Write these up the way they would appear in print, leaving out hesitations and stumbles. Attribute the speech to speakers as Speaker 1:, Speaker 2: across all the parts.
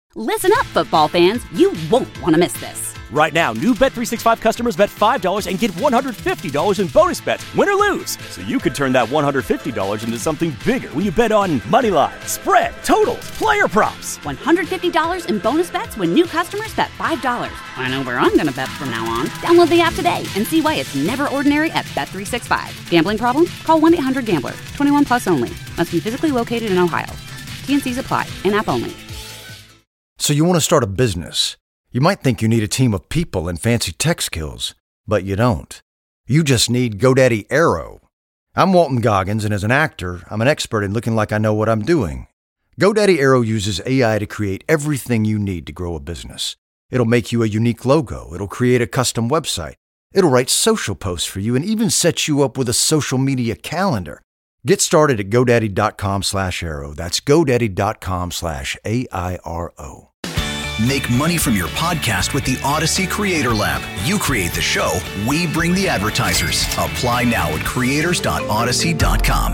Speaker 1: Listen up, football fans. You won't want to miss this.
Speaker 2: Right now, new Bet365 customers bet $5 and get $150 in bonus bets, win or lose. So you could turn that $150 into something bigger when you bet on money line, spread, totals, player props.
Speaker 1: $150 in bonus bets when new customers bet $5. I know where I'm going to bet from now on. Download the app today and see why it's never ordinary at Bet365. Gambling problem? Call 1-800-GAMBLER. 21 plus only. Must be physically located in Ohio. T&Cs apply. In-app only.
Speaker 3: So you want to start a business. You might think you need a team of people and fancy tech skills, but you don't. You just need GoDaddy Aero. I'm Walton Goggins, and as an actor, I'm an expert in looking like I know what I'm doing. GoDaddy Aero uses AI to create everything you need to grow a business. It'll make you a unique logo. It'll create a custom website. It'll write social posts for you and even set you up with a social media calendar. Get started at GoDaddy.com/Aero. That's GoDaddy.com/AIRO.
Speaker 4: Make money from your podcast with the Odyssey Creator Lab. You create the show, we bring the advertisers. Apply now at creators.odyssey.com.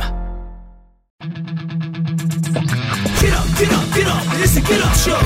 Speaker 5: Get up, get up, get up. It's the Get Up Show.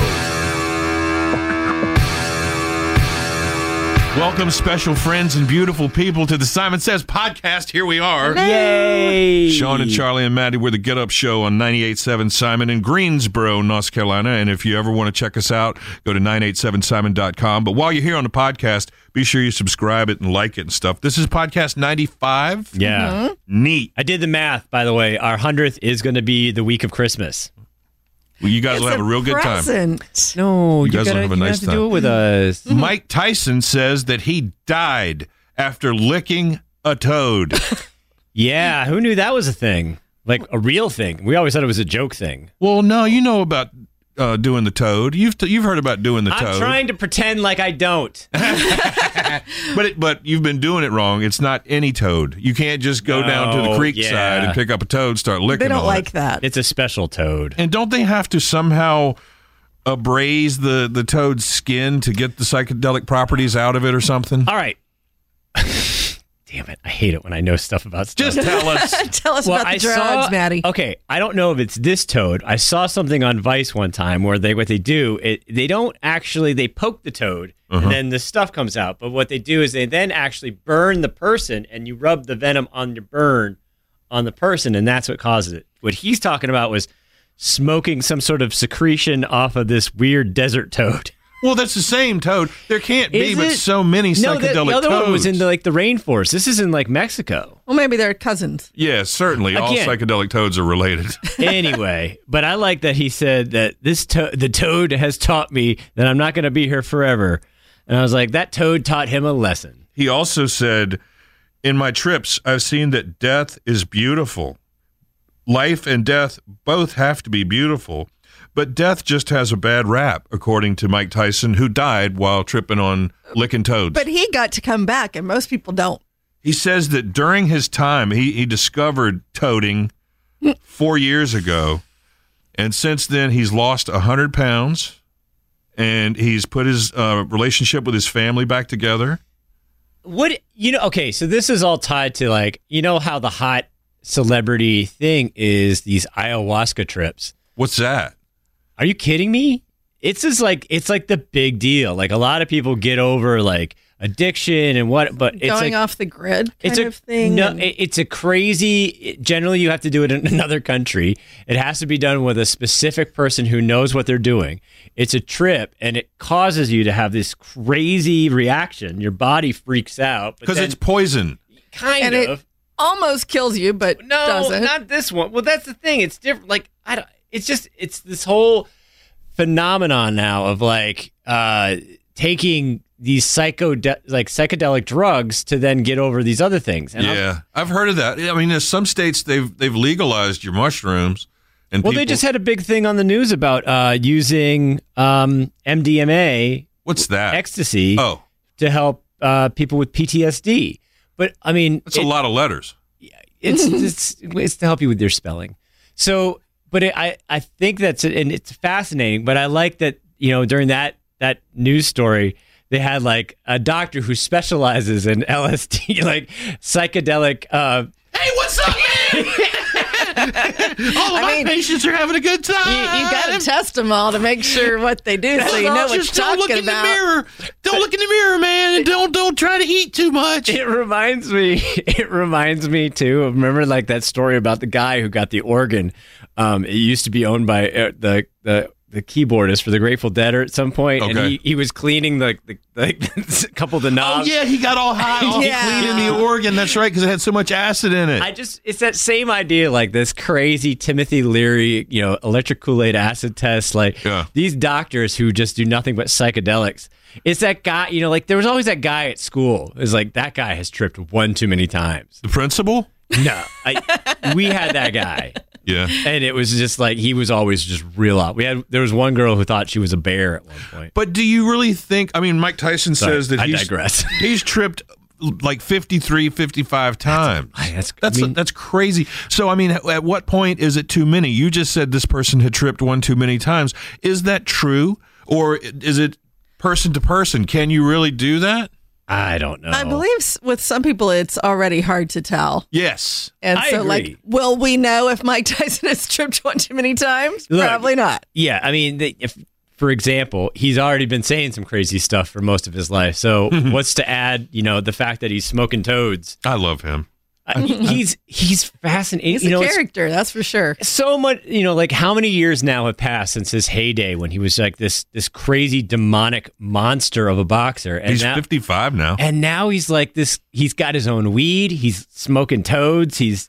Speaker 6: Welcome, special friends and beautiful people, to the Simon Says podcast. Here we are.
Speaker 7: Yay!
Speaker 6: Sean and Charlie and Maddie, we're the Get Up Show on 98.7 Simon in Greensboro, North Carolina. And if you ever want to check us out, go to 987simon.com. But while you're here on the podcast, be sure you subscribe it and like it and stuff. This is podcast 95.
Speaker 7: Yeah.
Speaker 8: Mm-hmm.
Speaker 6: Neat.
Speaker 7: I did the math, by the way. Our 100th is going to be the week of Christmas.
Speaker 6: Well, you guys will have a real good time.
Speaker 7: No,
Speaker 6: you guys will have a nice
Speaker 7: have to
Speaker 6: time.
Speaker 7: do it with us.
Speaker 6: Mike Tyson says that he died after licking a toad.
Speaker 7: Yeah, who knew that was a thing? Like a real thing. We always thought it was a joke thing.
Speaker 6: Well, no, you know about doing the toad. You've heard about doing the toad.
Speaker 7: I'm trying to pretend like I don't.
Speaker 6: But you've been doing it wrong. It's not any toad. You can't just go down to the creek side and pick up a toad, start licking.
Speaker 8: They don't
Speaker 6: on
Speaker 8: like
Speaker 6: it.
Speaker 8: that.
Speaker 7: It's a special toad.
Speaker 6: And don't they have to somehow abrase the toad's skin to get the psychedelic properties out of it or something?
Speaker 7: All right. Damn it. I hate it when I know stuff about stuff.
Speaker 6: Just tell us.
Speaker 8: Tell us about the drugs, Maddie.
Speaker 7: Okay, I don't know if it's this toad. I saw something on Vice one time where they don't actually, they poke the toad and then the stuff comes out. But what they do is they then actually burn the person and you rub the venom on your burn on the person, and that's what causes it. What he's talking about was smoking some sort of secretion off of this weird desert toad.
Speaker 6: Well, that's the same toad. There can't be
Speaker 7: Is
Speaker 6: but
Speaker 7: it?
Speaker 6: so many psychedelic
Speaker 7: the other
Speaker 6: toads.
Speaker 7: one was in the rainforest. This is in Mexico.
Speaker 8: Well, maybe they're cousins.
Speaker 6: Yeah, certainly. All
Speaker 7: Again.
Speaker 6: psychedelic toads are related.
Speaker 7: Anyway, but I like that he said that the toad has taught me that I'm not going to be here forever. And I was like, that toad taught him a lesson.
Speaker 6: He also said, in my trips, I've seen that death is beautiful. Life and death both have to be beautiful. But death just has a bad rap, according to Mike Tyson, who died while tripping on licking toads.
Speaker 8: But he got to come back, and most people don't.
Speaker 6: He says that during his time, he discovered toading 4 years ago. And since then, he's lost 100 pounds. And he's put his relationship with his family back together.
Speaker 7: Okay, so this is all tied to how the hot celebrity thing is these ayahuasca trips.
Speaker 6: What's that?
Speaker 7: Are you kidding me? It's just it's the big deal. Like a lot of people get over addiction and but it's
Speaker 8: going off the grid kind of thing.
Speaker 7: No, it's a crazy. Generally, you have to do it in another country. It has to be done with a specific person who knows what they're doing. It's a trip, and it causes you to have this crazy reaction. Your body freaks out
Speaker 6: Because it's poison.
Speaker 7: Kind of.
Speaker 8: It almost kills you, but doesn't.
Speaker 7: Not this one. Well, that's the thing. It's different. It's this whole phenomenon now of taking these psychedelic drugs to then get over these other things. And
Speaker 6: I've heard of that. I mean, in some states they've legalized your mushrooms, and
Speaker 7: they just had a big thing on the news about using MDMA.
Speaker 6: What's that?
Speaker 7: Ecstasy. Oh, to help people with PTSD. But I mean,
Speaker 6: it's a lot of letters.
Speaker 7: It's to help you with your spelling. So. But I think that's it, and it's fascinating. But I like that during that news story they had a doctor who specializes in LSD, psychedelic.
Speaker 5: Hey, what's up, man?
Speaker 6: my patients are having a good time.
Speaker 8: You got to test them all to make sure what they do, so you know what you're talking about.
Speaker 6: Don't look in the mirror. Don't look in the mirror, man, and don't try to eat too much.
Speaker 7: It reminds me too of, remember like that story about the guy who got the organ. It used to be owned by the keyboardist for the Grateful Dead at some point, and he was cleaning a couple of the knobs.
Speaker 6: Oh yeah, he got all high cleaning the organ. That's right, because it had so much acid in it.
Speaker 7: It's that same idea, like this crazy Timothy Leary, electric Kool-Aid acid test, these doctors who just do nothing but psychedelics. It's that guy, like there was always that guy at school. It's like that guy has tripped one too many times.
Speaker 6: The principal?
Speaker 7: No, we had that guy.
Speaker 6: Yeah,
Speaker 7: and it was just like he was always just real out. There was one girl who thought she was a bear at one point.
Speaker 6: But do you really think? I mean, Mike Tyson says that
Speaker 7: I digress.
Speaker 6: He's tripped like 53, 55 times. That's crazy. So I mean, at what point is it too many? You just said this person had tripped one too many times. Is that true, or is it person to person? Can you really do that?
Speaker 7: I don't know.
Speaker 8: I believe with some people it's already hard to tell.
Speaker 6: Yes.
Speaker 8: And
Speaker 7: I
Speaker 8: so,
Speaker 7: agree.
Speaker 8: will we know if Mike Tyson has tripped one too many times?
Speaker 7: Look,
Speaker 8: probably not.
Speaker 7: Yeah, I mean, if, for example, he's already been saying some crazy stuff for most of his life. So what's to add, the fact that he's smoking toads?
Speaker 6: I love him.
Speaker 7: He's fascinating.
Speaker 8: He's a character, that's for sure.
Speaker 7: So much, like how many years now have passed since his heyday when he was like this crazy demonic monster of a boxer. And
Speaker 6: he's 55 now.
Speaker 7: And now he's like this, he's got his own weed, he's smoking toads, it's...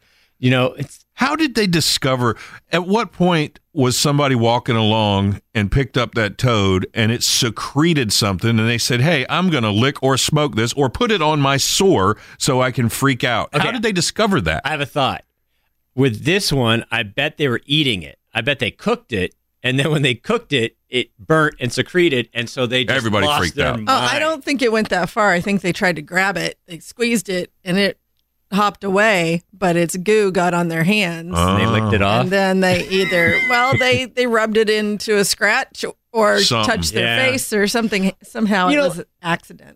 Speaker 6: How did they discover, at what point was somebody walking along and picked up that toad and it secreted something and they said, hey, I'm going to lick or smoke this or put it on my sore so I can freak out? Okay. How did they discover that?
Speaker 7: I have a thought. With this one, I bet they were eating it. I bet they cooked it. And then when they cooked it, it burnt and secreted. And so they just
Speaker 6: Everybody
Speaker 7: lost
Speaker 6: freaked
Speaker 7: their
Speaker 6: out.
Speaker 7: mind.
Speaker 8: Oh, I don't think it went that far. I think they tried to grab it. They squeezed it and it hopped away, but its goo got on their hands.
Speaker 7: They licked it off.
Speaker 8: And then they either, they rubbed it into a scratch or touched their face or something. Somehow it was an accident.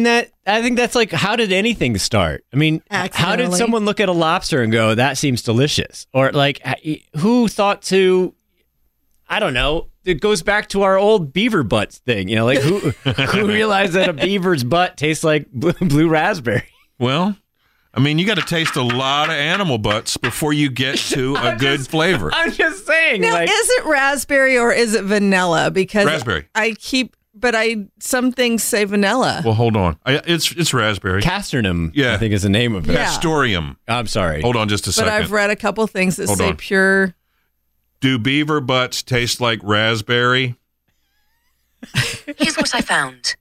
Speaker 7: I think that's like, how did anything start? I mean, how did someone look at a lobster and go, that seems delicious? Or like, who thought to, I don't know, it goes back to our old beaver butts thing. Who realized that a beaver's butt tastes like blue raspberry?
Speaker 6: Well, I mean, you got to taste a lot of animal butts before you get to a good flavor.
Speaker 7: I'm just saying.
Speaker 8: Now, is it raspberry or is it vanilla? Because
Speaker 6: raspberry.
Speaker 8: Some things say vanilla.
Speaker 6: Well, hold on. It's raspberry.
Speaker 7: Casternum, I think is the name of it.
Speaker 8: Yeah.
Speaker 6: Pastorium.
Speaker 7: I'm sorry.
Speaker 6: Hold on just a second.
Speaker 8: But I've read a couple things that say pure.
Speaker 6: Do beaver butts taste like raspberry?
Speaker 9: Here's what I found.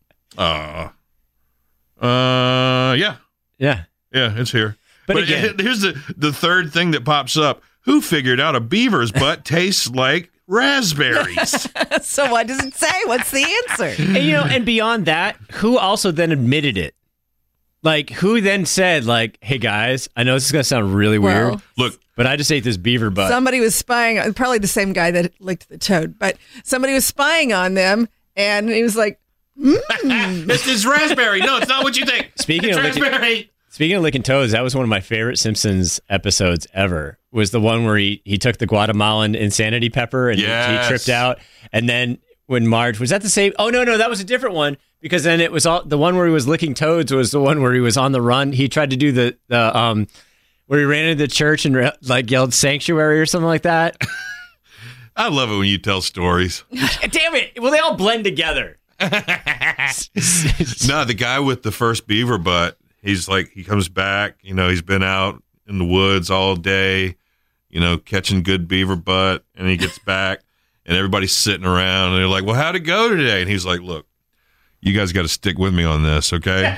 Speaker 6: Yeah.
Speaker 7: Yeah.
Speaker 6: Yeah, it's here.
Speaker 7: But
Speaker 6: again, here's the third thing that pops up. Who figured out a beaver's butt tastes like raspberries?
Speaker 8: So what does it say? What's the answer?
Speaker 7: And beyond that, who also then admitted it? Like, who then said, like, hey, guys, I know this is going to sound really weird.
Speaker 6: Look,
Speaker 7: but I just ate this beaver butt.
Speaker 8: Somebody was spying, probably the same guy that licked the toad, but somebody was spying on them, and he was like,
Speaker 6: This is raspberry. No, it's not what you think.
Speaker 7: Speaking of licking toads, that was one of my favorite Simpsons episodes ever. Was the one where he took the Guatemalan insanity pepper and he tripped out. And then when Marge, was that the same? Oh, no, that was a different one, because then it was the one where he was licking toads was the one where he was on the run. He tried to do the where he ran into the church and like yelled sanctuary or something like that.
Speaker 6: I love it when you tell stories.
Speaker 7: Damn it. Well, they all blend together.
Speaker 6: No, the guy with the first beaver butt, he's like, he comes back, he's been out in the woods all day, catching good beaver butt, and he gets back and everybody's sitting around and they're like, well, how'd it go today? And he's like, look, you guys got to stick with me on this, okay?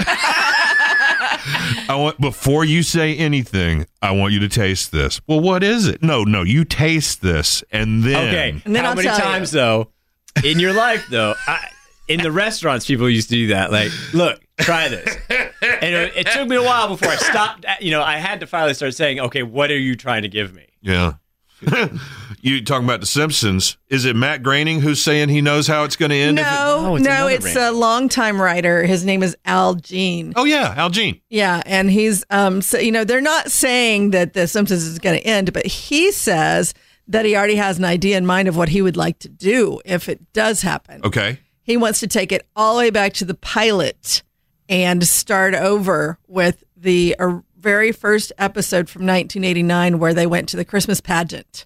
Speaker 6: Before you say anything, I want you to taste this. Well, what is it? No, you taste this, and then...
Speaker 7: Okay,
Speaker 8: and then
Speaker 7: how many times, though, in your life, though, in the restaurants, people used to do that. Like, look, try this. And it took me a while before I stopped. I had to finally start saying, okay, what are you trying to give me?
Speaker 6: Yeah. You talking about The Simpsons? Is it Matt Groening who's saying he knows how it's going to end?
Speaker 8: No, it's a longtime writer. His name is Al Jean.
Speaker 6: Oh yeah, Al Jean.
Speaker 8: Yeah, and he's so, they're not saying that The Simpsons is going to end, but he says that he already has an idea in mind of what he would like to do if it does happen.
Speaker 6: Okay.
Speaker 8: He wants to take it all the way back to the pilot and start over with the very first episode from 1989 where they went to the Christmas pageant.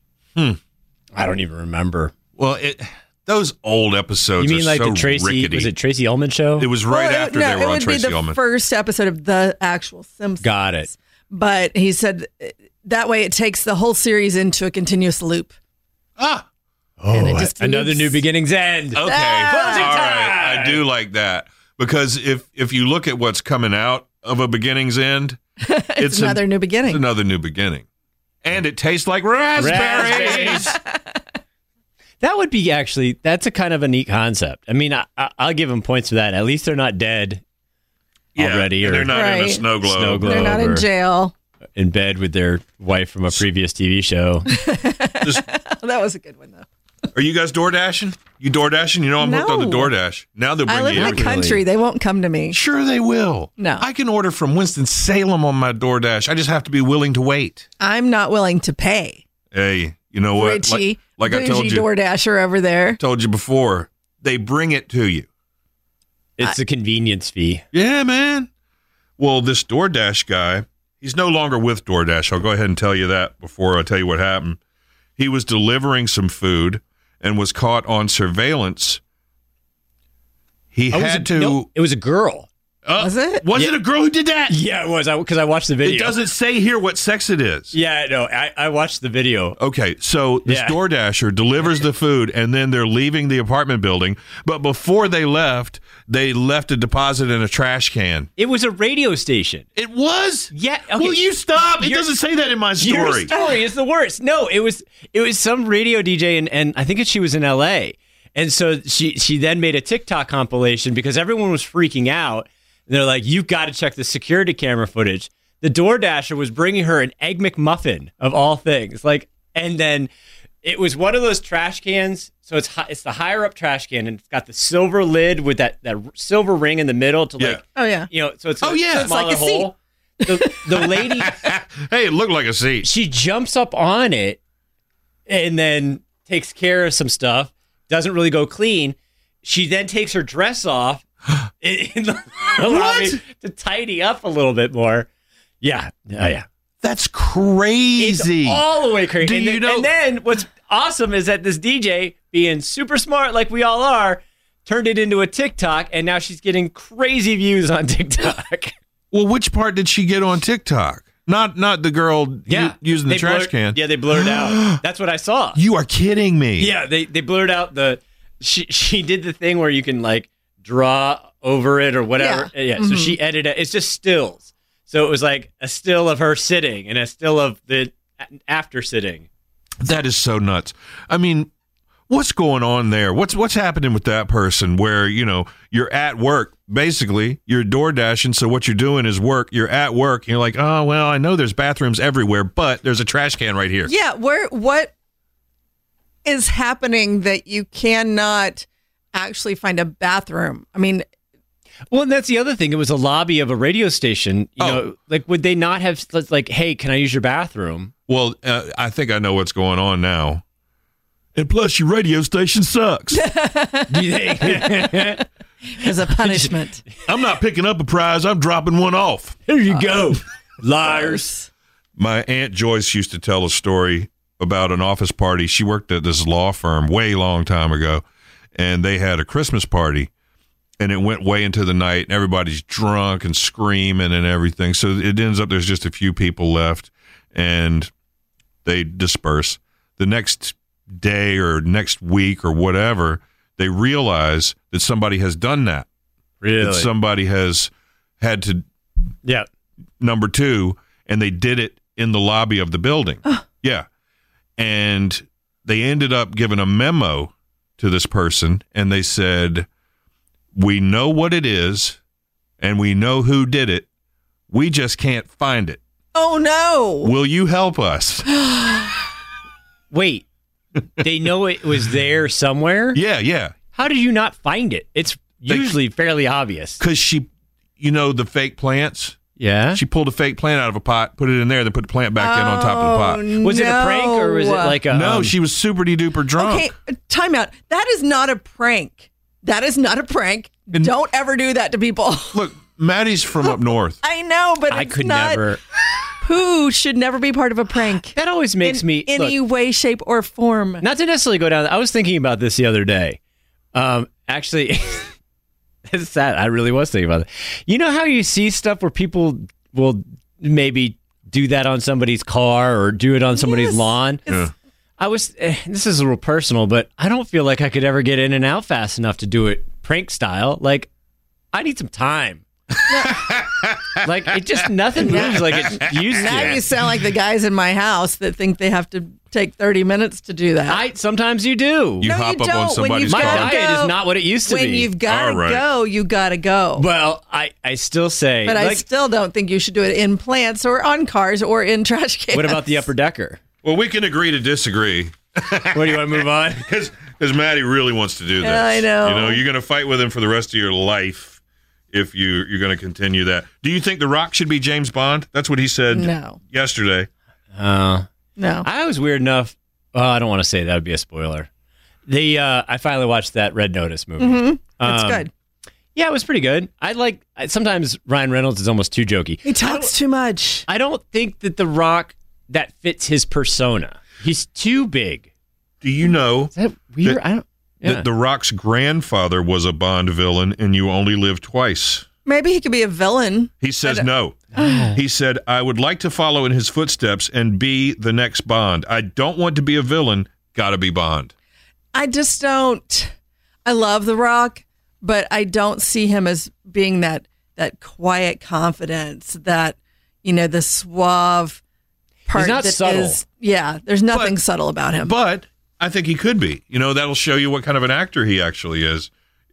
Speaker 7: I don't even remember.
Speaker 6: Well, those old episodes.
Speaker 7: You mean
Speaker 6: are
Speaker 7: like
Speaker 6: so
Speaker 7: the Tracy?
Speaker 6: rickety.
Speaker 7: Was it Tracy Ullman show?
Speaker 6: It was right after they were on Tracy
Speaker 8: It would be the
Speaker 6: Ullman.
Speaker 8: first episode of the actual Simpsons.
Speaker 7: Got it.
Speaker 8: But he said that way it takes the whole series into a continuous loop.
Speaker 6: Ah.
Speaker 8: And it just
Speaker 7: Another
Speaker 8: loops.
Speaker 7: New Beginnings end.
Speaker 6: Okay. All right. I do like that because if you look at what's coming out of a beginning's end,
Speaker 8: it's another new beginning.
Speaker 6: It's another new beginning, and it tastes like raspberries.
Speaker 7: That would be that's a kind of a neat concept. I mean, I'll give them points for that. At least they're not dead already.
Speaker 6: And
Speaker 7: or
Speaker 6: they're not in a snow globe.
Speaker 8: They're not in jail.
Speaker 7: In bed with their wife from a previous TV show.
Speaker 8: That was a good one, though.
Speaker 6: Are you guys door dashing? You door dashing? You know I'm hooked on the DoorDash. Now they'll bring
Speaker 8: I live
Speaker 6: you
Speaker 8: in the
Speaker 6: everything.
Speaker 8: country. They won't come to me.
Speaker 6: Sure they will.
Speaker 8: No.
Speaker 6: I can order from Winston-Salem on my DoorDash. I just have to be willing to wait.
Speaker 8: I'm not willing to pay.
Speaker 6: Hey, you know what?
Speaker 8: Richie,
Speaker 6: like I told you,
Speaker 8: DoorDasher over there.
Speaker 6: Told you before, they bring it to you.
Speaker 7: It's a convenience fee.
Speaker 6: Yeah, man. Well, this DoorDash guy, he's no longer with DoorDash. I'll go ahead and tell you that before I tell you what happened. He was delivering some food and was caught on surveillance. He had to.
Speaker 7: No, it was a girl.
Speaker 8: Was it?
Speaker 6: Was it a girl who did that?
Speaker 7: Yeah, it was. Because I watched the video.
Speaker 6: It doesn't say here what sex it is.
Speaker 7: Yeah, no, I watched the video.
Speaker 6: Okay, so this DoorDasher delivers the food, and then they're leaving the apartment building. But before they left a deposit in a trash can.
Speaker 7: It was a radio station.
Speaker 6: It was?
Speaker 7: Yeah. Okay.
Speaker 6: Will you stop? It doesn't say that in my story.
Speaker 7: Your story is the worst. No, it was some radio DJ, and I think she was in L.A. And so she then made a TikTok compilation because everyone was freaking out. They're like, you've got to check the security camera footage. The DoorDasher was bringing her an Egg McMuffin of all things. And then it was one of those trash cans. So it's the higher up trash can, and it's got the silver lid with that silver ring in the middle to so it's a smaller hole. The lady,
Speaker 6: hey, it looked like a seat.
Speaker 7: She jumps up on it and then takes care of some stuff. Doesn't really go clean. She then takes her dress off in the lobby to tidy up a little bit more. Yeah. Oh, yeah.
Speaker 6: That's crazy.
Speaker 7: It's all the way crazy.
Speaker 6: And
Speaker 7: then what's awesome is that this DJ, being super smart like we all are, turned it into a TikTok, and now she's getting crazy views on TikTok.
Speaker 6: Well, which part did she get on TikTok? Not the girl using the trash can.
Speaker 7: Yeah, they blurred out. That's what I saw.
Speaker 6: You are kidding me.
Speaker 7: Yeah, they blurred out she did the thing where you can draw over it or whatever. Yeah.
Speaker 8: Mm-hmm.
Speaker 7: So she edited it. It's just stills. So it was like a still of her sitting and a still of the after sitting.
Speaker 6: That is so nuts. I mean, what's going on there? What's happening with that person where, you're at work, basically, you're door dashing, so what you're doing is work. You're at work, and you're like, oh, well, I know there's bathrooms everywhere, but there's a trash can right here.
Speaker 8: Yeah, what is happening that you cannot actually find a bathroom? I mean...
Speaker 7: Well, and that's the other thing. It was a lobby of a radio station. Would they not have, hey, can I use your bathroom?
Speaker 6: Well, I think I know what's going on now. And plus, your radio station sucks.
Speaker 7: Do you think?
Speaker 8: As a punishment.
Speaker 6: I'm not picking up a prize. I'm dropping one off.
Speaker 7: Here you go. Liars.
Speaker 6: My Aunt Joyce used to tell a story about an office party. She worked at this law firm way long time ago, and they had a Christmas party. And it went way into the night, and everybody's drunk and screaming and everything. So it ends up there's just a few people left, and they disperse. The next day or next week or whatever, they realize that somebody has done that.
Speaker 7: Really?
Speaker 6: That somebody has had to number two, and they did it in the lobby of the building. Yeah. And they ended up giving a memo to this person, and they said... We know what it is, and we know who did it. We just can't find it.
Speaker 8: Oh, no.
Speaker 6: Will you help us?
Speaker 7: Wait, they know it was there somewhere?
Speaker 6: Yeah.
Speaker 7: How did you not find it? It's usually fairly obvious.
Speaker 6: Because she, the fake plants.
Speaker 7: Yeah?
Speaker 6: She pulled a fake plant out of a pot, put it in there, then put the plant back in on top of the pot.
Speaker 7: Was it a prank or was it like a...
Speaker 6: No, she was super duper drunk.
Speaker 8: Okay, time out. That is not a prank. Don't ever do that to people.
Speaker 6: Look, Maddie's from up north.
Speaker 8: I know, but
Speaker 7: I
Speaker 8: it's
Speaker 7: could
Speaker 8: not,
Speaker 7: never...
Speaker 8: Poo should never be part of a prank.
Speaker 7: That always makes me...
Speaker 8: In any way, shape, or form.
Speaker 7: Not to necessarily go down... I was thinking about this the other day. Actually... It's sad. I really was thinking about it. You know how you see stuff where people will maybe do that on somebody's car or do it on somebody's lawn?
Speaker 6: Yeah.
Speaker 7: This is a little personal, but I don't feel like I could ever get in and out fast enough to do it prank style. Like, I need some time. Like, it just, nothing moves like it used to.
Speaker 8: Now you sound like the guys in my house that think they have to take 30 minutes to do that.
Speaker 7: Sometimes you do.
Speaker 6: You hop up on somebody's
Speaker 7: My
Speaker 6: car.
Speaker 7: diet is not what it used to
Speaker 8: when
Speaker 7: be.
Speaker 8: When you've got to go, you got to go.
Speaker 7: Well, I still say...
Speaker 8: But I still don't think you should do it in plants or on cars or in trash cans.
Speaker 7: What about the upper decker?
Speaker 6: Well, we can agree to disagree.
Speaker 7: What, do you want to move on?
Speaker 6: Because Maddie really wants to do this.
Speaker 8: I know.
Speaker 6: You're going to fight with him for the rest of your life if you're going to continue that. Do you think The Rock should be James Bond? That's what he said yesterday.
Speaker 8: No.
Speaker 7: I was weird enough... Oh, I don't want to say that would be a spoiler. I finally watched that Red Notice movie.
Speaker 8: Mm-hmm. That's good.
Speaker 7: Yeah, it was pretty good. Sometimes Ryan Reynolds is almost too jokey.
Speaker 8: He talks too much.
Speaker 7: I don't think that The Rock, that fits his persona. He's too big.
Speaker 6: Do you know
Speaker 7: Is that weird?
Speaker 6: that The Rock's grandfather was a Bond villain and you only live twice?
Speaker 8: Maybe he could be a villain.
Speaker 6: He says no. He said, I would like to follow in his footsteps and be the next Bond. I don't want to be a villain. Gotta be Bond.
Speaker 8: I just don't. I love The Rock, but I don't see him as being that quiet confidence, that, the suave part.
Speaker 7: He's not
Speaker 8: that
Speaker 7: subtle.
Speaker 8: There's nothing subtle about him.
Speaker 6: But I think he could be. That'll show you what kind of an actor he actually is.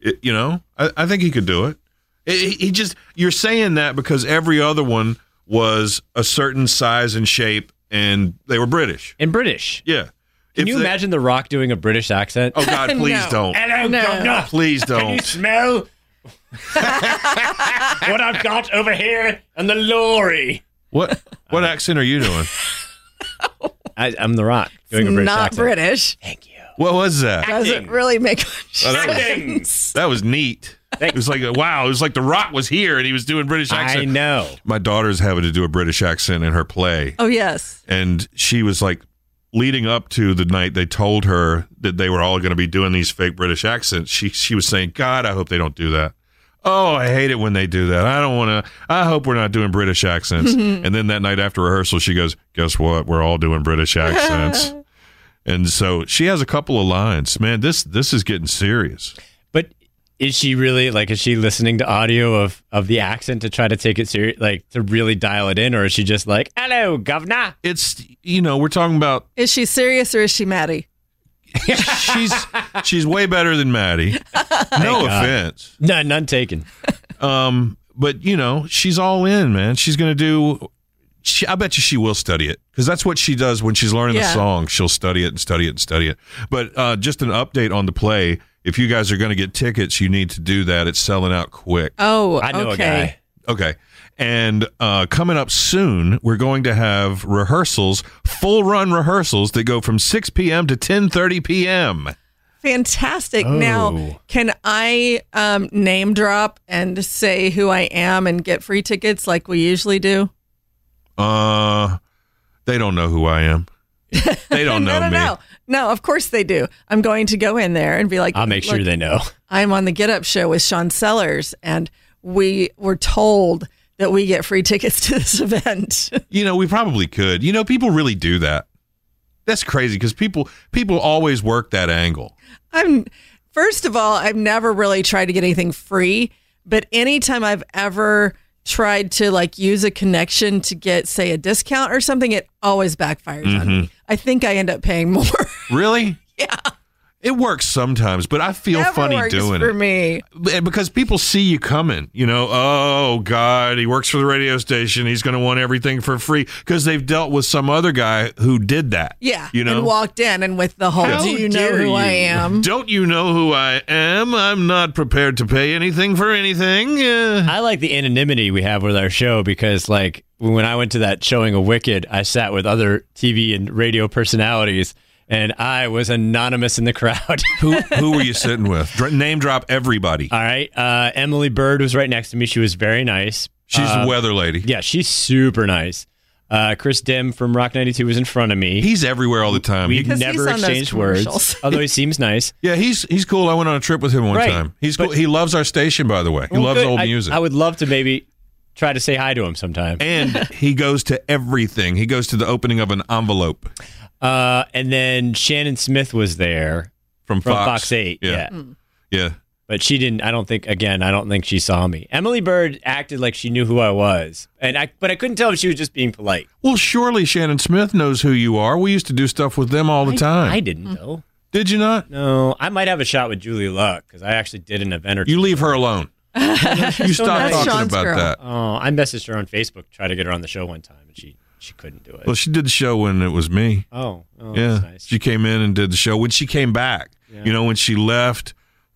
Speaker 6: I think he could do it. You're saying that because every other one was a certain size and shape, and they were British.
Speaker 7: And British.
Speaker 6: Yeah.
Speaker 7: Can you imagine The Rock doing a British accent?
Speaker 6: Oh, God, please don't.
Speaker 7: Hello, Governor.
Speaker 6: Please don't.
Speaker 7: Can you smell what I've got over here in the lorry?
Speaker 6: What accent are you doing?
Speaker 7: I'm The Rock doing a British
Speaker 8: Not
Speaker 7: accent.
Speaker 8: British.
Speaker 7: Thank you.
Speaker 6: What was that?
Speaker 8: Doesn't really make much
Speaker 7: Acting.
Speaker 8: sense.
Speaker 6: That was neat. It was like, wow, it was like The Rock was here and he was doing British accent.
Speaker 7: I know.
Speaker 6: My daughter's having to do a British accent in her play.
Speaker 8: Oh, yes.
Speaker 6: And she was like, leading up to the night they told her that they were all going to be doing these fake British accents, she was saying, God, I hope they don't do that. Oh, I hate it when they do that. I hope we're not doing British accents. And then that night after rehearsal, she goes, guess what? We're all doing British accents. And so she has a couple of lines. Man, this is getting serious.
Speaker 7: But is she really, is she listening to audio of the accent to try to take it serious, to really dial it in? Or is she just like, hello, governor?
Speaker 6: It's, we're talking about...
Speaker 8: Is she serious or is she Maddie?
Speaker 6: She's way better than Maddie. No offense.
Speaker 7: No, none taken.
Speaker 6: But, she's all in, man. She's going to do... I bet you she will study it, because that's what she does when she's learning the song. She'll study it and study it and study it. But just an update on the play. If you guys are going to get tickets, you need to do that. It's selling out quick.
Speaker 8: Oh,
Speaker 7: I know a guy.
Speaker 6: Okay. And coming up soon, we're going to have rehearsals, full-run rehearsals that go from 6 p.m. to 10:30 p.m.
Speaker 8: Fantastic.
Speaker 7: Oh.
Speaker 8: Now, can I name drop and say who I am and get free tickets like we usually do?
Speaker 6: They don't know who I am. They don't know me.
Speaker 8: No, of course they do. I'm going to go in there and be like,
Speaker 7: I'll make sure they know.
Speaker 8: I'm on the Get Up show with Sean Sellers, and we were told that we get free tickets to this event.
Speaker 6: We probably could. People really do that. That's crazy because people always work that angle.
Speaker 8: First of all, I've never really tried to get anything free, but anytime I've ever tried to use a connection to get, say, a discount or something, it always backfires on me. I think I end up paying more.
Speaker 6: Really?
Speaker 8: Yeah.
Speaker 6: It works sometimes, but I feel
Speaker 8: Never
Speaker 6: funny
Speaker 8: works
Speaker 6: doing
Speaker 8: for
Speaker 6: it.
Speaker 8: me.
Speaker 6: Because people see you coming, oh, God, he works for the radio station. He's going to want everything for free because they've dealt with some other guy who did that.
Speaker 8: Yeah, and walked in and with the whole,
Speaker 6: How
Speaker 8: do you know
Speaker 6: dare
Speaker 8: who I
Speaker 6: you?
Speaker 8: am?
Speaker 6: Don't you know who I am? I'm not prepared to pay anything for anything.
Speaker 7: I like the anonymity we have with our show because, like, when I went to that showing of Wicked, I sat with other TV and radio personalities, and I was anonymous in the crowd.
Speaker 6: Who were you sitting with? Name drop everybody.
Speaker 7: All right. Emily Bird was right next to me. She was very nice.
Speaker 6: She's the weather lady.
Speaker 7: Yeah, she's super nice. Chris Dim from Rock 92 was in front of me.
Speaker 6: He's everywhere all the time.
Speaker 7: We
Speaker 8: Because
Speaker 7: never
Speaker 8: he's on those
Speaker 7: exchanged words,
Speaker 8: commercials.
Speaker 7: although he seems nice.
Speaker 6: Yeah, he's cool. I went on a trip with him one
Speaker 7: Right.
Speaker 6: time. He's
Speaker 7: But-
Speaker 6: cool. He loves our station, by the way. He
Speaker 7: Well,
Speaker 6: loves
Speaker 7: good.
Speaker 6: old music.
Speaker 7: I would love to maybe try to say hi to him sometime.
Speaker 6: And he goes to everything. He goes to the opening of an envelope
Speaker 7: And then Shannon Smith was there
Speaker 6: from
Speaker 7: Fox 8.
Speaker 6: Yeah. Yeah.
Speaker 7: But she didn't. I don't think she saw me. Emily Bird acted like she knew who I was, but I couldn't tell if she was just being polite.
Speaker 6: Well, surely Shannon Smith knows who you are. We used to do stuff with them all the time.
Speaker 7: I didn't though.
Speaker 6: Did you not?
Speaker 7: No, I might have a shot with Julie Luck because I actually did an event or two.
Speaker 6: You leave her alone. You stop
Speaker 8: nice.
Speaker 6: talking
Speaker 8: Sean's
Speaker 6: about
Speaker 8: girl.
Speaker 6: that.
Speaker 7: Oh, I messaged her on Facebook, tried to get her on the show one time, and she couldn't do it.
Speaker 6: Well, she did the show when it was me.
Speaker 7: Oh,
Speaker 6: Yeah.
Speaker 7: that's nice.
Speaker 6: She came in and did the show. When she came back, when she left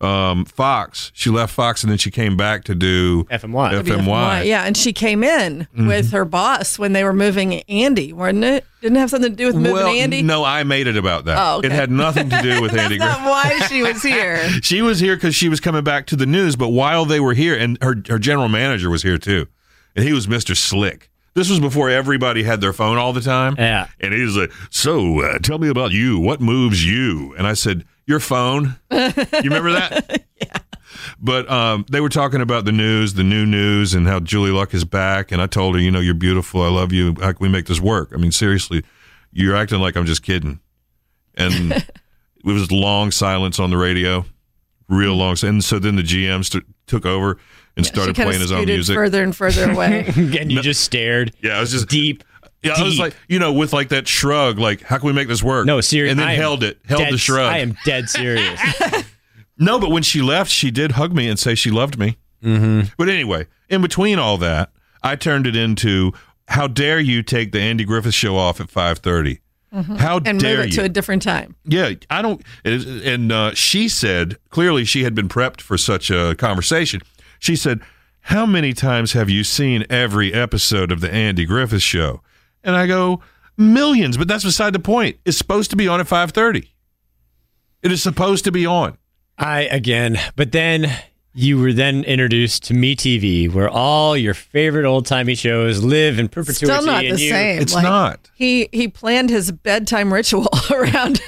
Speaker 6: Fox, she left Fox and then she came back to do
Speaker 7: FMY.
Speaker 6: FMY.
Speaker 8: Yeah, and she came in with her boss when they were moving Andy, wasn't it? Didn't it have something to do with moving
Speaker 6: Well,
Speaker 8: Andy?
Speaker 6: no, I made it about that.
Speaker 8: Oh, okay.
Speaker 6: It had nothing to do with
Speaker 8: That's
Speaker 6: Andy
Speaker 8: not
Speaker 6: Griffith.
Speaker 8: why she was here.
Speaker 6: She was here because she was coming back to the news, but while they were here, and her general manager was here too, and he was Mr. Slick. This was before everybody had their phone all the time.
Speaker 7: Yeah.
Speaker 6: And he was like, so tell me about you. What moves you? And I said, your phone. You remember that?
Speaker 8: Yeah.
Speaker 6: But they were talking about the news, the new news, and how Julie Luck is back. And I told her, you're beautiful. I love you. How can we make this work? I mean, seriously, you're acting like I'm just kidding. And it was long silence on the radio, real long. And so then the GM took over and started
Speaker 8: she
Speaker 6: playing his own music.
Speaker 8: Further and further away.
Speaker 7: And you just stared.
Speaker 6: Yeah, I was just
Speaker 7: deep.
Speaker 6: Yeah, I was like, with like that shrug, like, how can we make this work?
Speaker 7: No, seriously.
Speaker 6: And then held the shrug.
Speaker 7: I am dead serious.
Speaker 6: No, but when she left, she did hug me and say she loved me. Mm-hmm. But anyway, in between all that, I turned it into, how dare you take the Andy Griffith Show off at 5:30? How
Speaker 8: and
Speaker 6: dare
Speaker 8: move it
Speaker 6: you?
Speaker 8: to a different time.
Speaker 6: Yeah, I don't. And she said, clearly she had been prepped for such a conversation. She said, how many times have you seen every episode of the Andy Griffith Show? And I go, millions, but that's beside the point. It's supposed to be on at 5:30. It is supposed to be on.
Speaker 7: But then you were then introduced to MeTV, where all your favorite old-timey shows live in perpetuity.
Speaker 8: Still not
Speaker 7: and
Speaker 8: the
Speaker 7: you,
Speaker 8: same.
Speaker 6: It's not.
Speaker 8: He planned his bedtime ritual around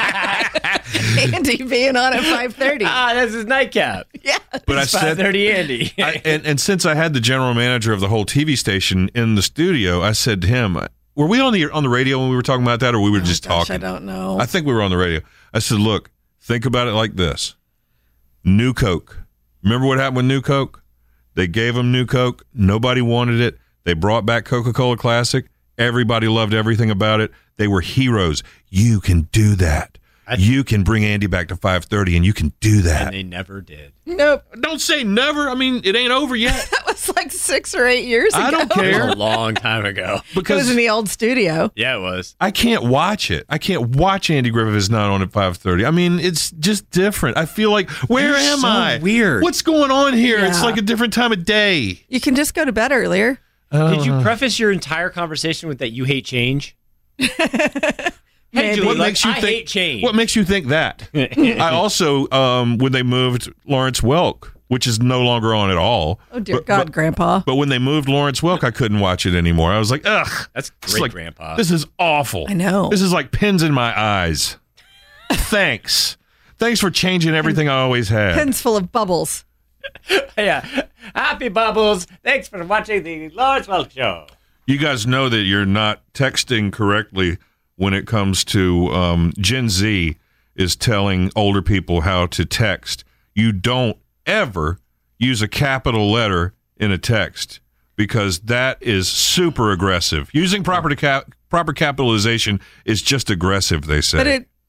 Speaker 8: Andy being on at 5:30.
Speaker 7: That's his nightcap.
Speaker 8: Yeah.
Speaker 6: But I
Speaker 7: It's
Speaker 6: said
Speaker 7: 5:30 Andy.
Speaker 6: and since I had the general manager of the whole TV station in the studio, I said to him, were we on the radio when we were talking about that, or we were just talking?
Speaker 8: I don't know.
Speaker 6: I think we were on the radio. I said, look, think about it like this. New Coke. Remember what happened with New Coke? They gave them New Coke. Nobody wanted it. They brought back Coca-Cola Classic. Everybody loved everything about it. They were heroes. You can do that. You can bring Andy back to 5:30, and you can do that.
Speaker 7: And they never did.
Speaker 8: Nope.
Speaker 6: Don't say never. I mean, it ain't over yet.
Speaker 8: That was like 6 or 8 years ago.
Speaker 6: I don't
Speaker 7: It
Speaker 6: care.
Speaker 7: was a long time ago.
Speaker 8: It was in the old studio.
Speaker 7: Yeah, it was.
Speaker 6: I can't watch it. I can't watch Andy Griffith is not on at 5:30. I mean, it's just different. I feel like, where
Speaker 7: You're
Speaker 6: am
Speaker 7: so
Speaker 6: I?
Speaker 7: weird.
Speaker 6: What's going on here? It's
Speaker 8: Yeah.
Speaker 6: like a different time of day.
Speaker 8: You can just go to bed earlier.
Speaker 7: Did you preface your entire conversation with that you hate change? Hey,
Speaker 8: Maybe.
Speaker 7: Julie,
Speaker 6: What
Speaker 7: like,
Speaker 6: makes you
Speaker 7: I
Speaker 6: think?
Speaker 7: hate change.
Speaker 6: What makes you think that? I also, when they moved Lawrence Welk, which is no longer on at all.
Speaker 8: Oh, dear God, Grandpa.
Speaker 6: But when they moved Lawrence Welk, I couldn't watch it anymore. I was like, ugh.
Speaker 7: That's
Speaker 6: It's
Speaker 7: great,
Speaker 6: like,
Speaker 7: Grandpa.
Speaker 6: This is awful.
Speaker 8: I know.
Speaker 6: This is like pins in my eyes. Thanks. Thanks for changing everything I always had.
Speaker 8: Pens full of bubbles.
Speaker 7: Yeah. Happy Bubbles. Thanks for watching the Lawrence Welk Show.
Speaker 6: You guys know that you're not texting correctly when it comes to Gen Z is telling older people how to text. You don't ever use a capital letter in a text because that is super aggressive. Using proper capitalization is just aggressive, they say.
Speaker 8: But it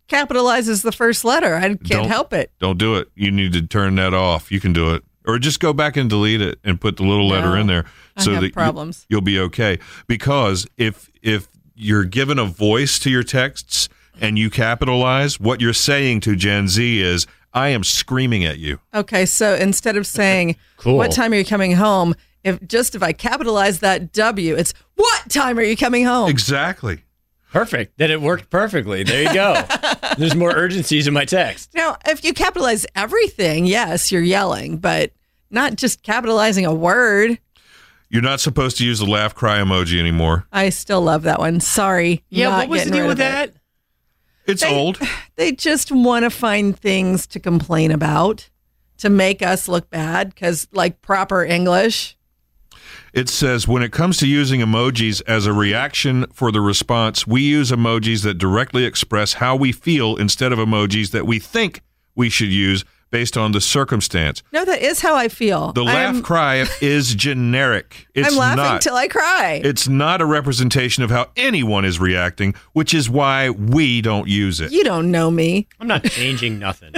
Speaker 8: capitalizes the first letter. I can't help it.
Speaker 6: Don't do it. You need to turn that off. You can do it. Or just go back and delete it and put the little letter in there so that
Speaker 8: problems.
Speaker 6: You'll be okay. Because if you're given a voice to your texts and you capitalize, what you're saying to Gen Z is, I am screaming at you.
Speaker 8: Okay, so instead of saying,
Speaker 7: Cool.
Speaker 8: what time are you coming home? If I capitalize that W, it's, what time are you coming home?
Speaker 6: Exactly.
Speaker 7: Perfect. Then it worked perfectly. There you go. There's more urgencies in my text.
Speaker 8: Now, if you capitalize everything, yes, you're yelling, but not just capitalizing a word.
Speaker 6: You're not supposed to use the laugh cry emoji anymore.
Speaker 8: I still love that one. Sorry.
Speaker 7: Yeah,
Speaker 8: not
Speaker 7: what was the
Speaker 8: getting
Speaker 7: deal
Speaker 8: rid
Speaker 7: with
Speaker 8: of it.
Speaker 7: that?
Speaker 6: It's old.
Speaker 8: They just want to find things to complain about to make us look bad because, like, proper English.
Speaker 6: It says, when it comes to using emojis as a reaction for the response, we use emojis that directly express how we feel instead of emojis that we think we should use based on the circumstance.
Speaker 8: No, that is how I feel.
Speaker 6: The laugh cry is generic. It's
Speaker 8: I'm laughing
Speaker 6: not.
Speaker 8: till I cry.
Speaker 6: It's not a representation of how anyone is reacting, which is why we don't use it.
Speaker 8: You don't know me.
Speaker 7: I'm not changing nothing.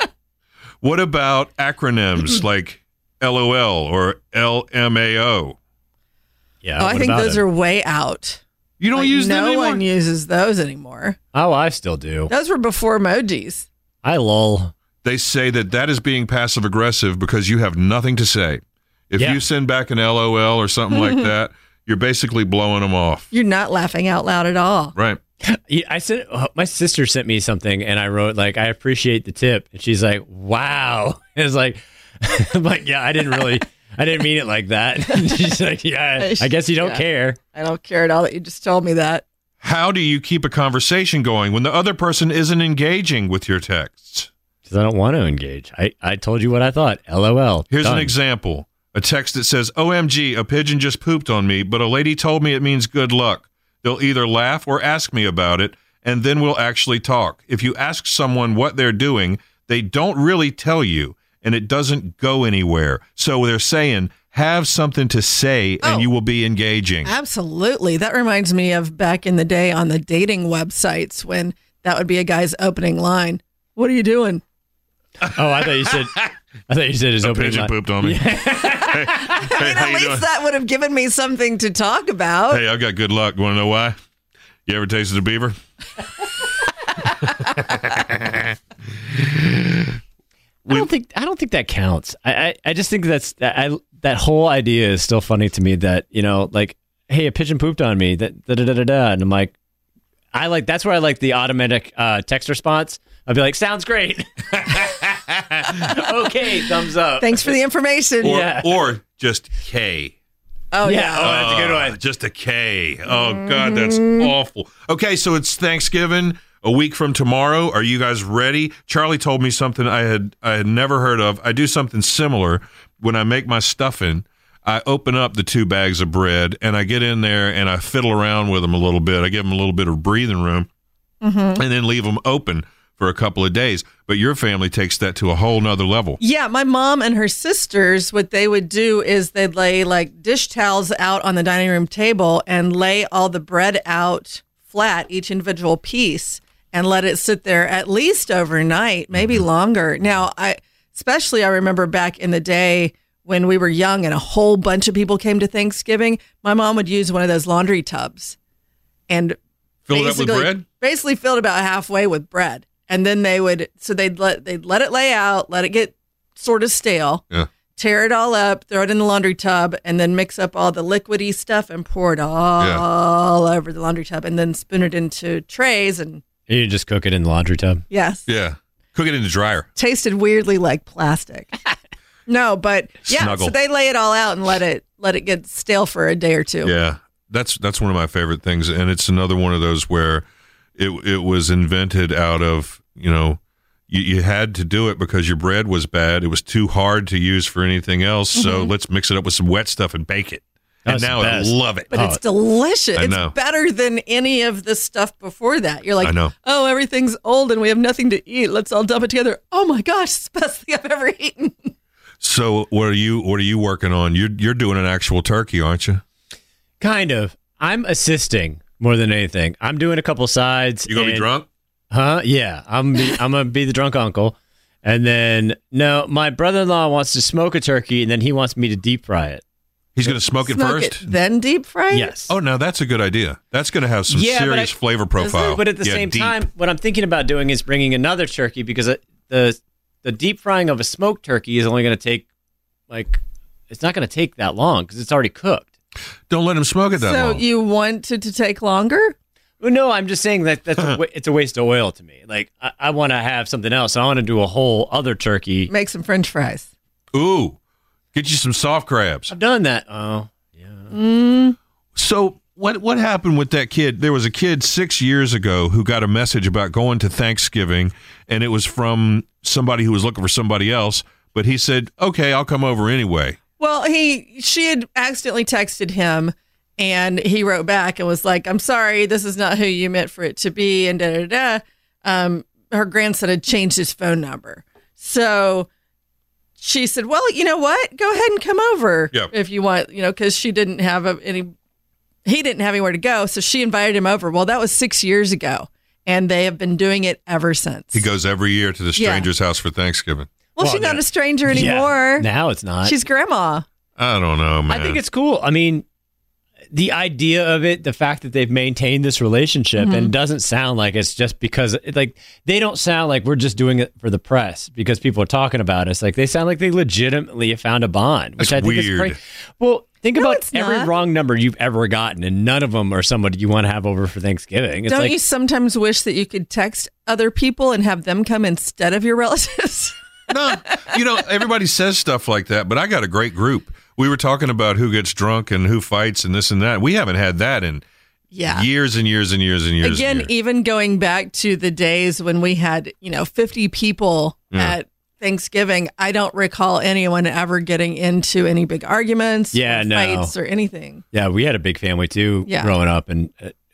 Speaker 6: What about acronyms like LOL or LMAO?
Speaker 7: Yeah.
Speaker 8: I think those are way out.
Speaker 6: You don't use them anymore?
Speaker 8: No one uses those anymore.
Speaker 7: Oh, I still do.
Speaker 8: Those were before emojis.
Speaker 7: I lol.
Speaker 6: They say that is being passive aggressive because you have nothing to say. If
Speaker 7: Yeah.
Speaker 6: you send back an LOL or something like that, you're basically blowing them off.
Speaker 8: You're not laughing out loud at all.
Speaker 6: Right.
Speaker 7: Yeah, my sister sent me something and I wrote like, I appreciate the tip. And she's like, wow. And it's like, I'm like, yeah, I didn't mean it like that. She's like, yeah, I guess you don't care.
Speaker 8: I don't care at all that you just told me that.
Speaker 6: How do you keep a conversation going when the other person isn't engaging with your texts?
Speaker 7: Because I don't want to engage. I told you what I thought. LOL.
Speaker 6: Here's
Speaker 7: Done.
Speaker 6: an example. A text that says, OMG, a pigeon just pooped on me, but a lady told me it means good luck. They'll either laugh or ask me about it, and then we'll actually talk. If you ask someone what they're doing, they don't really tell you, and it doesn't go anywhere. So they're saying, have something to say, and you will be engaging.
Speaker 8: Absolutely. That reminds me of back in the day on the dating websites when that would be a guy's opening line. What are you doing?
Speaker 7: Oh, I thought you said his
Speaker 6: A
Speaker 7: opening
Speaker 6: pigeon
Speaker 7: line.
Speaker 6: pooped on me. Hey, how
Speaker 8: At
Speaker 6: you
Speaker 8: least
Speaker 6: doing?
Speaker 8: that would have given me something to talk about.
Speaker 6: Hey, I've got good luck. Want to know why? You ever tasted a beaver?
Speaker 7: I don't think that counts. I just think that whole idea is still funny to me. That, you know, like, hey, a pigeon pooped on me. That da da da da da. And I'm like, that's where I like the automatic text response. I'll be like, sounds great. Okay, thumbs up.
Speaker 8: Thanks for the information.
Speaker 6: Or just K.
Speaker 8: Oh,
Speaker 7: Yeah, oh, that's a good one.
Speaker 6: Just a K. Oh, God, that's awful. Okay, so it's Thanksgiving, a week from tomorrow. Are you guys ready? Charlie told me something I had never heard of. I do something similar when I make my stuffing. I open up the 2 bags of bread, and I get in there, and I fiddle around with them a little bit. I give them a little bit of breathing room, and then leave them open for a couple of days. But your family takes that to a whole nother level.
Speaker 8: Yeah, my mom and her sisters, what they would do is they'd lay like dish towels out on the dining room table and lay all the bread out flat, each individual piece, and let it sit there at least overnight, maybe longer. Now, I remember back in the day when we were young and a whole bunch of people came to Thanksgiving, my mom would use one of those laundry tubs and
Speaker 6: Fill it up with bread?
Speaker 8: Basically filled about halfway with bread. And then they'd let it lay out, let it get sort of stale, tear it all up, throw it in the laundry tub, and then mix up all the liquidy stuff and pour it all over the laundry tub, and then spoon it into trays. And
Speaker 7: You just cook it in the laundry tub.
Speaker 8: yes,
Speaker 6: Yeah. Cook it in the dryer.
Speaker 8: tasted weirdly like plastic. No, but yeah,
Speaker 6: Snuggle.
Speaker 8: so they lay it all out and let it get stale for a day or two.
Speaker 6: Yeah. That's one of my favorite things. And it's another one of those where it was invented out of, you know, you had to do it because your bread was bad. It was too hard to use for anything else. So let's mix it up with some wet stuff and bake it. And
Speaker 7: That's
Speaker 6: now
Speaker 7: the
Speaker 6: I
Speaker 7: best.
Speaker 6: love it.
Speaker 8: But it's delicious.
Speaker 6: I know.
Speaker 8: It's better than any of the stuff before that. You're like,
Speaker 6: I know.
Speaker 8: oh, everything's old and we have nothing to eat. Let's all dump it together. Oh my gosh, it's the best thing I've ever eaten.
Speaker 6: So what are you working on? You're doing an actual turkey, aren't you?
Speaker 7: Kind of. I'm assisting more than anything. I'm doing a couple sides.
Speaker 6: You gonna be
Speaker 7: and-
Speaker 6: drunk?
Speaker 7: Huh? Yeah, I'm gonna be the drunk uncle, and then no, my brother-in-law wants to smoke a turkey, and then he wants me to deep fry it.
Speaker 6: He's going to smoke it first?
Speaker 8: Then deep fry it?
Speaker 7: Yes.
Speaker 6: Oh, no, that's a good idea. That's going to have some serious flavor profile.
Speaker 7: But at the same time, what I'm thinking about doing is bringing another turkey because the deep frying of a smoked turkey is only going to take it's not going to take that long because it's already cooked.
Speaker 6: Don't let him smoke it that long.
Speaker 8: So you want it to take longer?
Speaker 7: Well, no, I'm just saying that it's a waste of oil to me. Like I want to have something else. I want to do a whole other turkey.
Speaker 8: Make some French fries.
Speaker 6: Ooh, get you some soft crabs.
Speaker 7: I've done that. Oh, yeah.
Speaker 6: So what happened with that kid? There was a kid 6 years ago who got a message about going to Thanksgiving, and it was from somebody who was looking for somebody else, but he said, okay, I'll come over anyway.
Speaker 8: Well, she had accidentally texted him, and he wrote back and was like, I'm sorry, this is not who you meant for it to be, and da-da-da. Her grandson had changed his phone number. So she said, well, you know what? Go ahead and come over if you want, because he didn't have anywhere to go. So she invited him over. Well, that was 6 years ago, and they have been doing it ever since.
Speaker 6: He goes every year to the stranger's house for Thanksgiving.
Speaker 8: Well, she's not a stranger anymore.
Speaker 7: Yeah, now it's not.
Speaker 8: She's grandma.
Speaker 6: I don't know, man.
Speaker 7: I think it's cool. I mean, the idea of it, the fact that they've maintained this relationship and it doesn't sound like it's just because they don't sound like we're just doing it for the press because people are talking about us. Like they sound like they legitimately have found a bond, which
Speaker 6: That's
Speaker 7: I think
Speaker 6: weird.
Speaker 7: is great. Well, think about
Speaker 8: it's
Speaker 7: every
Speaker 8: not.
Speaker 7: wrong number you've ever gotten, and none of them are somebody you want to have over for Thanksgiving. It's
Speaker 8: Don't you sometimes wish that you could text other people and have them come instead of your relatives?
Speaker 6: No, everybody says stuff like that, but I got a great group. We were talking about who gets drunk and who fights and this and that. We haven't had that in years and years and years and years.
Speaker 8: Again, even going back to the days when we had, 50 people at Thanksgiving, I don't recall anyone ever getting into any big arguments or fights or anything.
Speaker 7: Yeah, we had a big family too growing up. And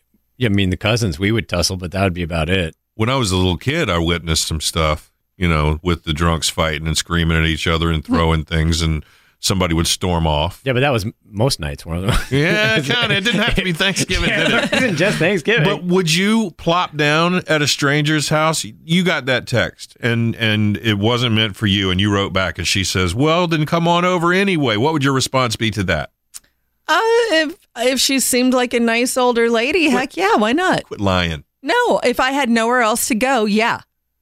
Speaker 7: the cousins, we would tussle, but that would be about it.
Speaker 6: When I was a little kid, I witnessed some stuff, with the drunks fighting and screaming at each other and throwing things, and somebody would storm off.
Speaker 7: Yeah, but that was most nights.
Speaker 6: Yeah, kind of. It didn't have to be Thanksgiving, did it?
Speaker 7: It wasn't just Thanksgiving.
Speaker 6: But would you plop down at a stranger's house? You got that text, and it wasn't meant for you, and you wrote back, and she says, well, then come on over anyway. What would your response be to that?
Speaker 8: If she seemed like a nice older lady, heck yeah, why not?
Speaker 6: Quit lying.
Speaker 8: No, if I had nowhere else to go, yeah.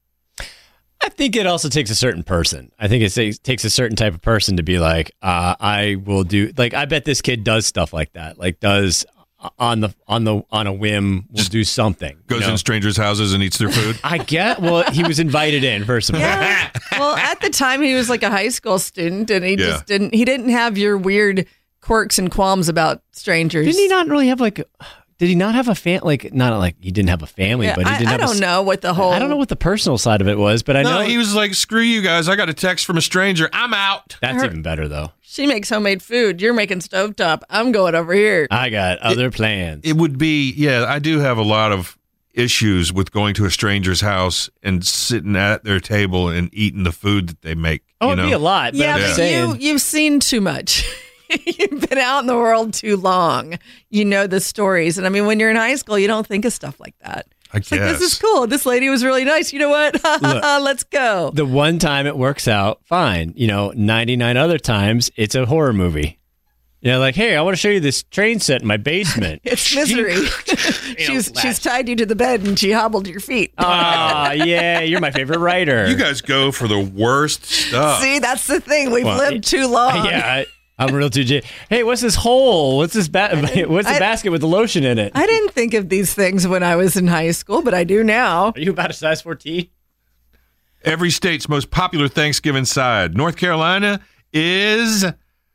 Speaker 7: I think it also takes a certain person. I think it takes a certain type of person to be like, I will do. Like, I bet this kid does stuff like that. Like, does on a whim, will do something.
Speaker 6: Goes in strangers' houses and eats their food.
Speaker 7: I get. Well, he was invited in first of all.
Speaker 8: Yeah. Well, at the time he was like a high school student, and he just didn't. He didn't have your weird quirks and qualms about strangers.
Speaker 7: Didn't he not really have like? Did he not have a family? Not like he didn't have a family, but he didn't have.
Speaker 8: I don't know what the whole.
Speaker 7: I don't know what the personal side of it was, but I know
Speaker 6: he was like, "Screw you guys! I got a text from a stranger. I'm out."
Speaker 7: That's even better though.
Speaker 8: She makes homemade food. You're making stovetop. I'm going over here.
Speaker 7: I got other plans.
Speaker 6: It would be, I do have a lot of issues with going to a stranger's house and sitting at their table and eating the food that they make.
Speaker 7: Oh, it'd be a lot. But I'm saying,
Speaker 8: you've seen too much. You've been out in the world too long. You know the stories. And I mean, when you're in high school, you don't think of stuff like that.
Speaker 6: It's
Speaker 8: like, this is cool. This lady was really nice. You know what? Look, let's go.
Speaker 7: The one time it works out, fine. 99 other times, it's a horror movie. Like, hey, I want to show you this train set in my basement.
Speaker 8: It's Misery. She's tied you to the bed and she hobbled your feet.
Speaker 7: Oh, yeah. You're my favorite writer.
Speaker 6: You guys go for the worst stuff.
Speaker 8: See, that's the thing. We've lived too long.
Speaker 7: Yeah. I'm real 2J. Hey, what's this hole? What's this what's the basket with the lotion in it?
Speaker 8: I didn't think of these things when I was in high school, but I do now.
Speaker 7: Are you about a size 14?
Speaker 6: Every state's most popular Thanksgiving side. North Carolina is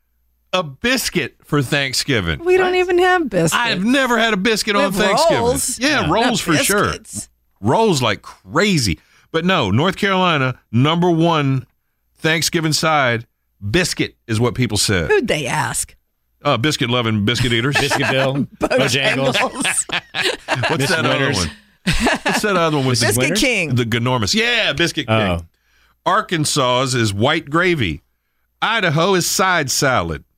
Speaker 6: a biscuit for Thanksgiving.
Speaker 8: We don't even have biscuits.
Speaker 6: I've never had a biscuit on Thanksgiving.
Speaker 8: Rolls.
Speaker 6: Yeah, rolls for sure. Rolls like crazy. But no, North Carolina, number one Thanksgiving side, biscuit is what people said.
Speaker 8: Who'd they ask?
Speaker 6: Biscuit loving biscuit eaters.
Speaker 7: Biscuitville. Bojangles.
Speaker 6: What's that other one? What's that other one? With
Speaker 8: Biscuit King.
Speaker 6: The Ginormous. Yeah, Biscuit King.
Speaker 7: Oh.
Speaker 6: Arkansas's is white gravy. Idaho is side salad.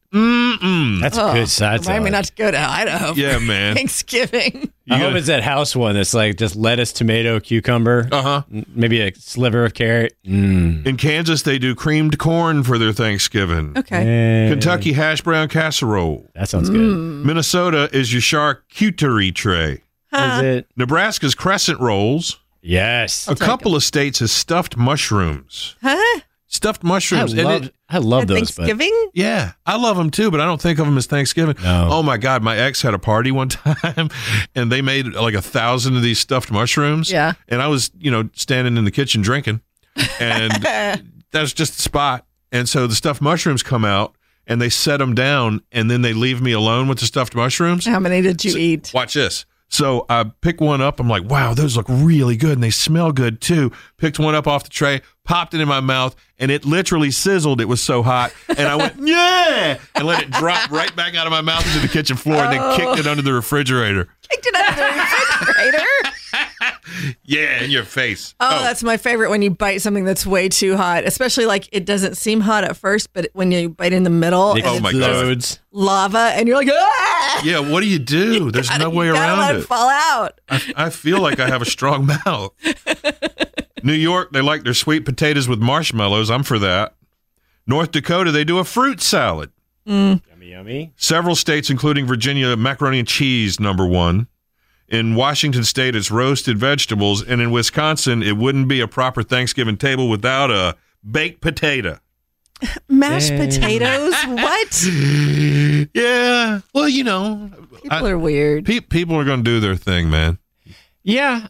Speaker 7: That's a good side
Speaker 8: Remind me
Speaker 7: salad.
Speaker 8: not to go to Idaho.
Speaker 6: Yeah,
Speaker 8: for
Speaker 6: man.
Speaker 8: Thanksgiving.
Speaker 7: I hope it's that house one that's like just lettuce, tomato, cucumber. Maybe a sliver of carrot.
Speaker 6: In Kansas, they do creamed corn for their Thanksgiving.
Speaker 8: Okay.
Speaker 6: Kentucky hash brown casserole.
Speaker 7: That sounds good.
Speaker 6: Minnesota is your charcuterie tray.
Speaker 7: Is it?
Speaker 6: Nebraska's crescent rolls.
Speaker 7: Yes.
Speaker 6: A couple of states has stuffed mushrooms.
Speaker 8: Huh?
Speaker 6: Stuffed mushrooms.
Speaker 7: I love
Speaker 8: At
Speaker 7: those. But
Speaker 8: Thanksgiving?
Speaker 6: Yeah, I love them too, but I don't think of them as Thanksgiving.
Speaker 7: No.
Speaker 6: Oh my God, my ex had a party one time, and they made like 1,000 of these stuffed mushrooms.
Speaker 8: Yeah.
Speaker 6: And I was, standing in the kitchen drinking, and that's just the spot. And so the stuffed mushrooms come out, and they set them down, and then they leave me alone with the stuffed mushrooms.
Speaker 8: How many did you eat?
Speaker 6: Watch this. So I pick one up. I'm like, wow, those look really good, and they smell good too. Picked one up off the tray, popped it in my mouth, and it literally sizzled. It was so hot. And I went, yeah, and let it drop right back out of my mouth into the kitchen floor, and then kicked it under the refrigerator.
Speaker 8: Kicked it under the refrigerator?
Speaker 6: Yeah, in your face.
Speaker 8: Oh, that's my favorite when you bite something that's way too hot, especially like it doesn't seem hot at first, but when you bite in the middle,
Speaker 7: it
Speaker 8: and
Speaker 6: Oh my
Speaker 7: explodes.
Speaker 8: it's lava, and you're like, ah!
Speaker 6: Yeah, what do you do? There's no way
Speaker 8: You gotta
Speaker 6: around
Speaker 8: let
Speaker 6: it.
Speaker 8: it fall out.
Speaker 6: I feel like I have a strong mouth. New York, they like their sweet potatoes with marshmallows. I'm for that. North Dakota, they do a fruit salad.
Speaker 7: Yummy, yummy.
Speaker 6: Several states, including Virginia, macaroni and cheese, #1. In Washington State, it's roasted vegetables. And in Wisconsin, it wouldn't be a proper Thanksgiving table without a baked potato.
Speaker 8: Mashed potatoes? What?
Speaker 6: Yeah. Well,
Speaker 8: People are weird.
Speaker 6: people are going to do their thing, man.
Speaker 7: Yeah,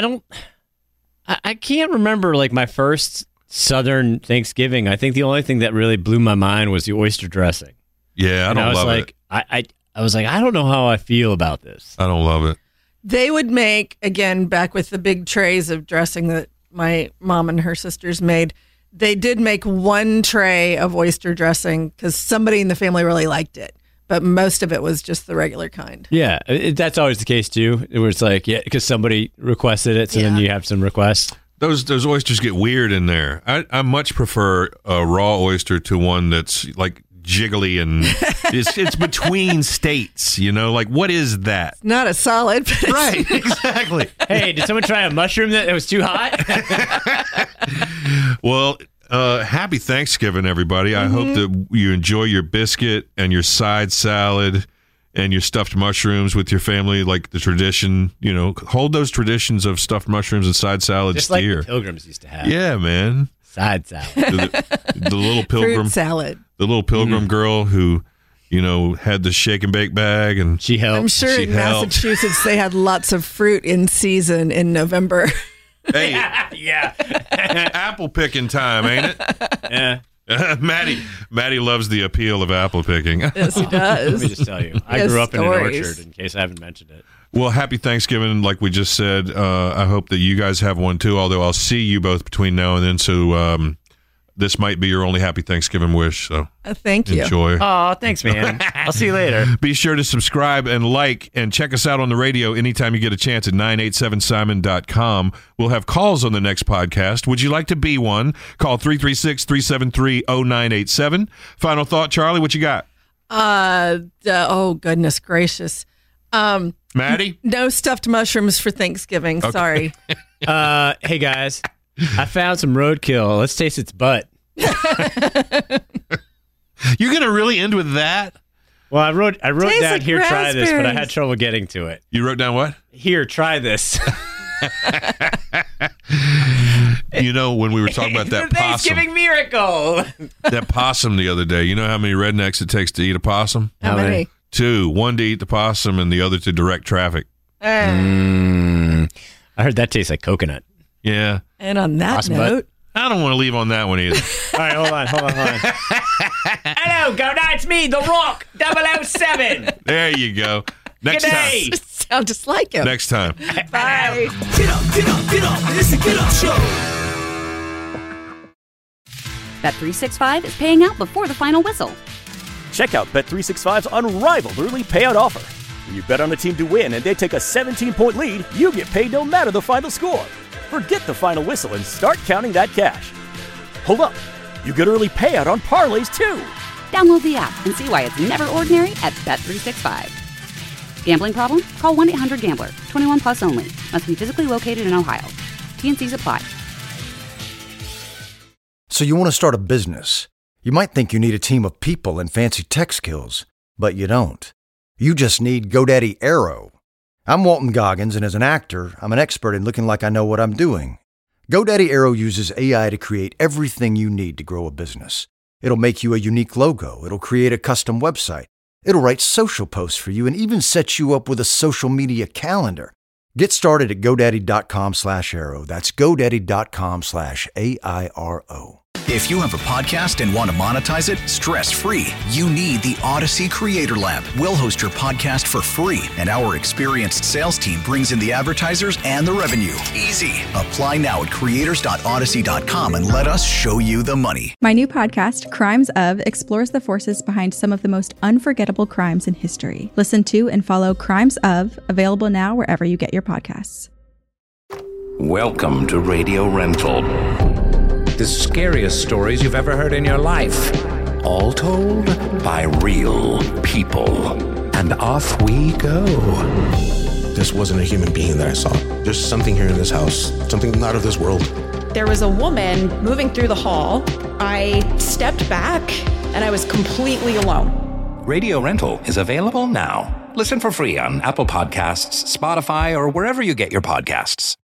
Speaker 7: I can't remember like my first Southern Thanksgiving. I think the only thing that really blew my mind was the oyster dressing.
Speaker 6: Yeah, I
Speaker 7: And
Speaker 6: don't
Speaker 7: was
Speaker 6: love
Speaker 7: like,
Speaker 6: it.
Speaker 7: I was like, I don't know how I feel about this.
Speaker 6: I don't love it.
Speaker 8: They would make, again, back with the big trays of dressing that my mom and her sisters made, they did make one tray of oyster dressing because somebody in the family really liked it. But most of it was just the regular kind.
Speaker 7: Yeah, that's always the case too. Where it's like, yeah, because somebody requested it, so then you have some requests.
Speaker 6: Those oysters get weird in there. I much prefer a raw oyster to one that's like jiggly and it's between states. Like what is that?
Speaker 8: Not a solid, but it's
Speaker 6: Right, exactly.
Speaker 7: Hey, did someone try a mushroom that was too hot?
Speaker 6: Well, happy Thanksgiving, everybody. I hope that you enjoy your biscuit and your side salad and your stuffed mushrooms with your family, like the tradition. Hold those traditions of stuffed mushrooms and side salads
Speaker 7: Just like
Speaker 6: dear.
Speaker 7: the Pilgrims used to have.
Speaker 6: Yeah, man.
Speaker 7: Side salad.
Speaker 6: The little pilgrim,
Speaker 8: fruit salad.
Speaker 6: the little pilgrim girl who, had the shake and bake bag, and
Speaker 7: She helped.
Speaker 8: I'm sure
Speaker 6: She
Speaker 8: in
Speaker 6: helped.
Speaker 8: Massachusetts they had lots of fruit in season in November.
Speaker 6: hey,
Speaker 7: Yeah.
Speaker 6: apple picking time, ain't it?
Speaker 7: Yeah.
Speaker 6: Maddie loves the appeal of apple picking.
Speaker 8: Yes, he
Speaker 7: Let
Speaker 8: does.
Speaker 7: me just tell you. I
Speaker 8: Yes,
Speaker 7: grew up in an
Speaker 8: stories.
Speaker 7: orchard, in case I haven't mentioned it.
Speaker 6: Well, happy Thanksgiving, like we just said. I hope that you guys have one too, although I'll see you both between now and then. So this might be your only happy Thanksgiving wish. So
Speaker 8: Thank you.
Speaker 6: enjoy.
Speaker 7: Oh, thanks, man. I'll see you later.
Speaker 6: Be sure to subscribe and like and check us out on the radio anytime you get a chance at 987simon.com. We'll have calls on the next podcast. Would you like to be one? Call 336-373-0987. Final thought, Charlie, what you got?
Speaker 8: Oh, goodness gracious.
Speaker 6: Maddie?
Speaker 8: No stuffed mushrooms for Thanksgiving. Sorry.
Speaker 7: Hey, guys. I found some roadkill. Let's taste its butt.
Speaker 6: You're going to really end with that?
Speaker 7: Well, I wrote
Speaker 8: Tastes
Speaker 7: down
Speaker 8: like
Speaker 7: here, try this, but I had
Speaker 8: raspberries.
Speaker 7: trouble getting to it.
Speaker 6: You wrote down what?
Speaker 7: Here, try this.
Speaker 6: When we were talking about that
Speaker 7: The Thanksgiving miracle.
Speaker 6: possum the other day, you know how many rednecks it takes to eat a possum?
Speaker 8: How many?
Speaker 6: 2. One to eat the possum and the other to direct traffic.
Speaker 7: I heard that tastes like coconut.
Speaker 6: Yeah.
Speaker 8: And on that
Speaker 7: Awesome,
Speaker 8: note,
Speaker 6: I don't want to leave on that one either.
Speaker 7: All right, hold on. Hello, Governor. It's me, The Rock, 007.
Speaker 6: There you go. Next
Speaker 7: Good
Speaker 6: time.
Speaker 7: day.
Speaker 8: sound just like him.
Speaker 6: Next time.
Speaker 8: Bye.
Speaker 5: Get up, get up, get up. It's the Get Up Show.
Speaker 1: Bet365 is paying out before the final whistle.
Speaker 2: Check out Bet365's unrivaled early payout offer. When you bet on a team to win and they take a 17-point lead, you get paid no matter the final score. Forget the final whistle and start counting that cash. Hold up. You get early payout on parlays, too.
Speaker 1: Download the app and see why it's never ordinary at Bet365. Gambling problem? Call 1-800-GAMBLER. 21 plus only. Must be physically located in Ohio. T&Cs apply.
Speaker 3: So you want to start a business. You might think you need a team of people and fancy tech skills, but you don't. You just need GoDaddy Aero. I'm Walton Goggins, and as an actor, I'm an expert in looking like I know what I'm doing. GoDaddy Aero uses AI to create everything you need to grow a business. It'll make you a unique logo. It'll create a custom website. It'll write social posts for you and even set you up with a social media calendar. Get started at GoDaddy.com/Aero. That's GoDaddy.com/AIRO.
Speaker 4: If you have a podcast and want to monetize it stress-free, you need the Odyssey Creator Lab. We'll host your podcast for free, and our experienced sales team brings in the advertisers and the revenue. Easy. Apply now at creators.odyssey.com and let us show you the money.
Speaker 10: My new podcast, Crimes Of, explores the forces behind some of the most unforgettable crimes in history. Listen to and follow Crimes Of, available now wherever you get your podcasts.
Speaker 11: Welcome to Radio Rental. The scariest stories you've ever heard in your life. All told by real people. And off we go.
Speaker 12: This wasn't a human being that I saw. There's something here in this house. Something not of this world.
Speaker 13: There was a woman moving through the hall. I stepped back and I was completely alone.
Speaker 11: Radio Rental is available now. Listen for free on Apple Podcasts, Spotify, or wherever you get your podcasts.